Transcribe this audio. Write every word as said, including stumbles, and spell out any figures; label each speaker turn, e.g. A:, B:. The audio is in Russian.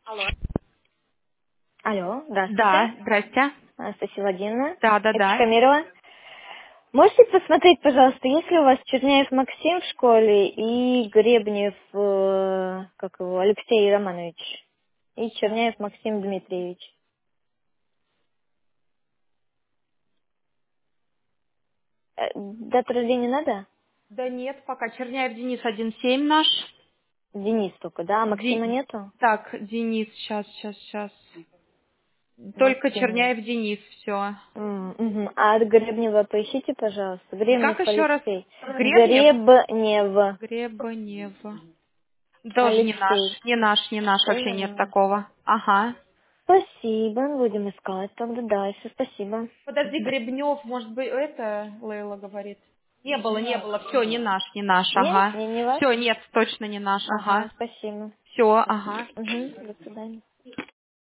A: Алло.
B: Алло, здравствуйте.
A: Да, здрасте.
B: Анастасия Владимировна.
A: Да, да,
B: Это
A: да.
B: Тихомирова. Можете посмотреть, пожалуйста, есть ли у вас Черняев Максим в школе и Гребнев, э, как его, Алексей Романович. И Черняев Максим Дмитриевич. Э, Дату рождения надо?
A: Да нет, пока Черняев Денис один семь наш.
B: Денис только, да? А Максима
A: Ди-
B: нету?
A: Так, Денис, сейчас, сейчас, сейчас. Только
B: Максим.
A: Черняев Денис, все.
B: М, мгм. А от Гребнева поищите, пожалуйста. Гребнев
A: Как еще раз?
B: Алексей.
A: Гребнев?
B: Гребнев
A: Гребанева. Тоже не наш,
B: Алексей.
A: не наш, не наш,
B: Тоже
A: вообще нет
B: не.
A: такого. Ага.
B: Спасибо, будем искать тогда дальше, спасибо.
A: Подожди, Гребнев, может быть, это Лейла говорит. Не было, не было, все, не наш, не наш,
B: Не?
A: ага.
B: Не, не ваш?
A: Все, нет, точно не наш,
B: Ага,
A: ага.
B: спасибо.
A: Все, ага.
B: Угу, до свидания.